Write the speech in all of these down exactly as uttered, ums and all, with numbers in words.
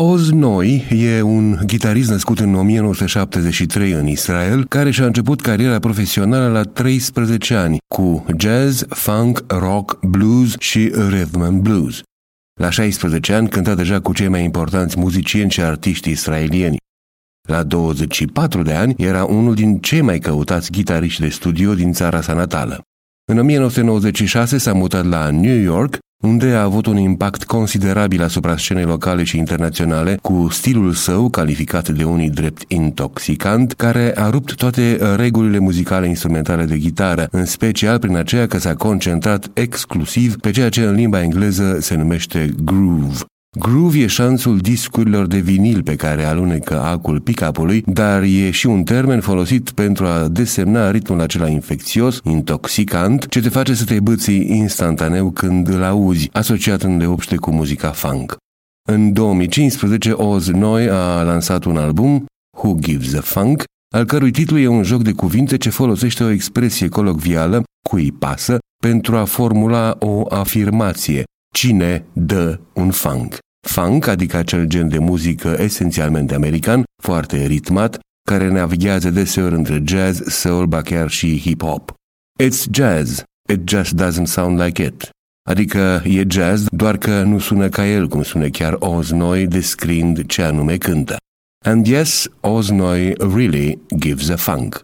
Oz Noy e un gitarist născut în o mie nouă sute șaptezeci și trei în Israel, care și-a început cariera profesională la treisprezece ani, cu jazz, funk, rock, blues și rhythm and blues. La șaisprezece ani cânta deja cu cei mai importanți muzicieni și artiști israelieni. La douăzeci și patru de ani era unul din cei mai căutați gitariști de studio din țara sa natală. În o mie nouă sute nouăzeci și șase s-a mutat la New York, unde a avut un impact considerabil asupra scenei locale și internaționale, cu stilul său, calificat de unii drept intoxicant, care a rupt toate regulile muzicale instrumentale de gitară, în special prin aceea că s-a concentrat exclusiv pe ceea ce în limba engleză se numește groove. Groove e șanțul discurilor de vinil pe care alunecă acul pick-up-ului, dar e și un termen folosit pentru a desemna ritmul acela infecțios, intoxicant, ce te face să te bâții instantaneu când îl auzi, asociat îndeopște cu muzica funk. În două mii cincisprezece, Oz Noy a lansat un album, Who Gives a Funk, al cărui titlu e un joc de cuvinte ce folosește o expresie colocvială, cui pasă, pentru a formula o afirmație. Cine dă un funk? Funk, adică acel gen de muzică esențialmente american, foarte ritmat, care navighează deseori între jazz, soul, ba chiar și hip-hop. It's jazz, it just doesn't sound like it. Adică e jazz, doar că nu sună ca el, cum sună chiar Oz Noy descriind ce anume cântă. And yes, Oz Noy really gives a funk.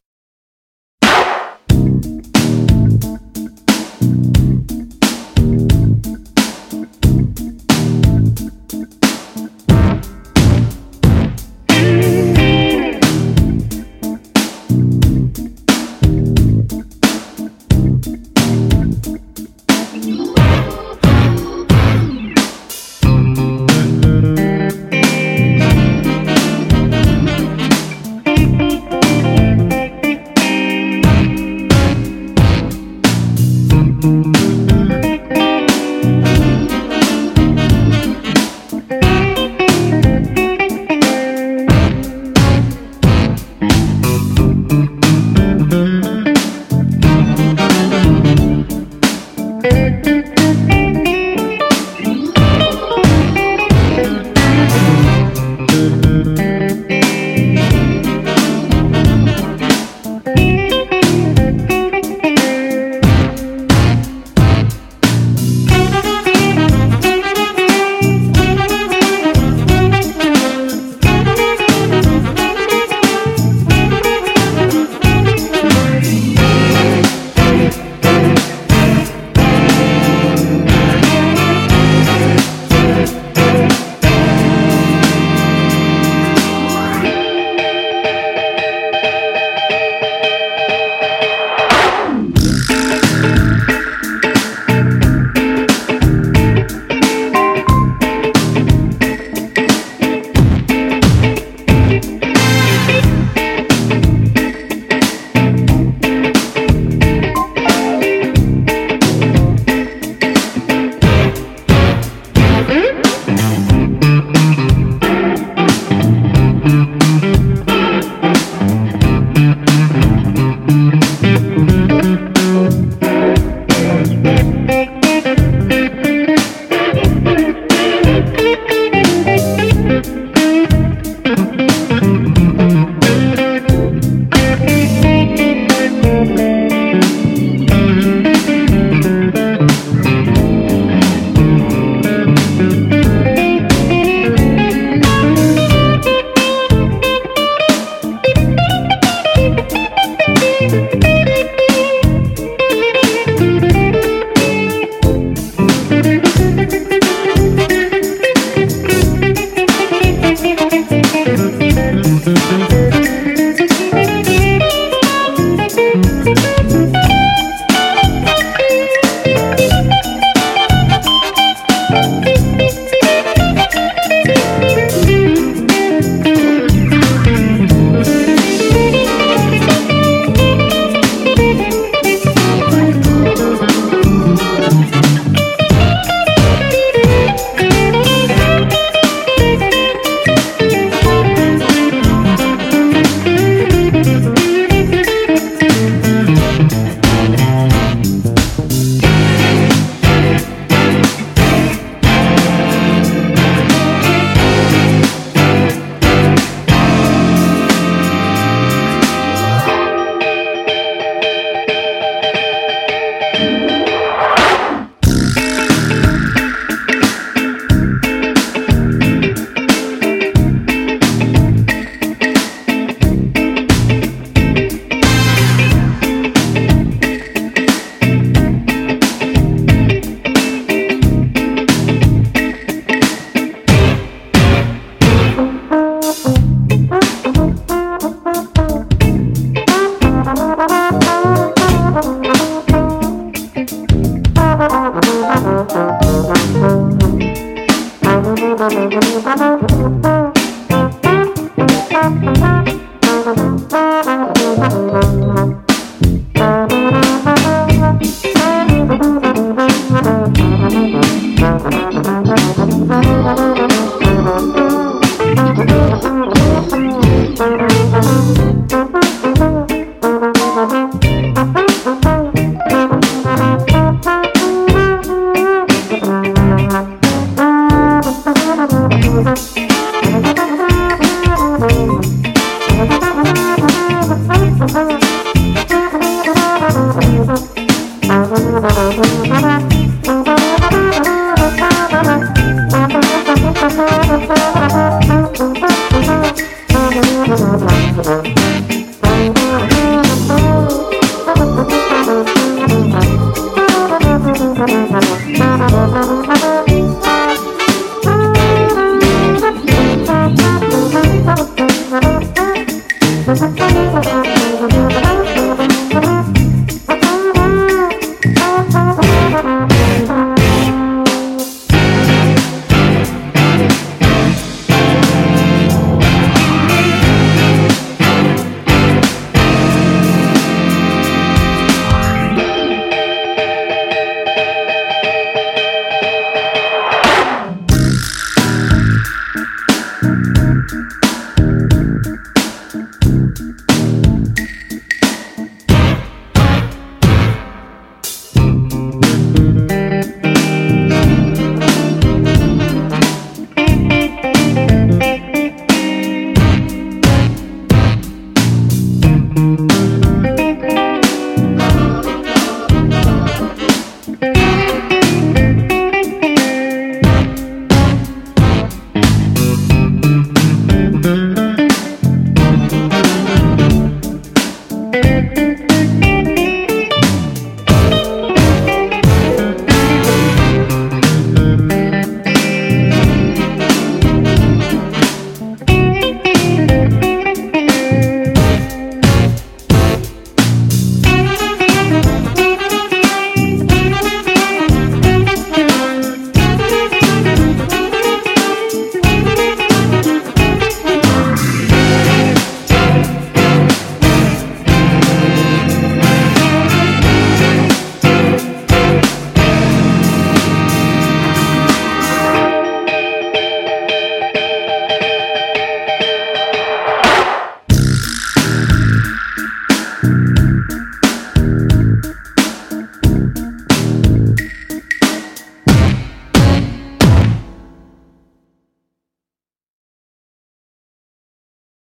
Thank you.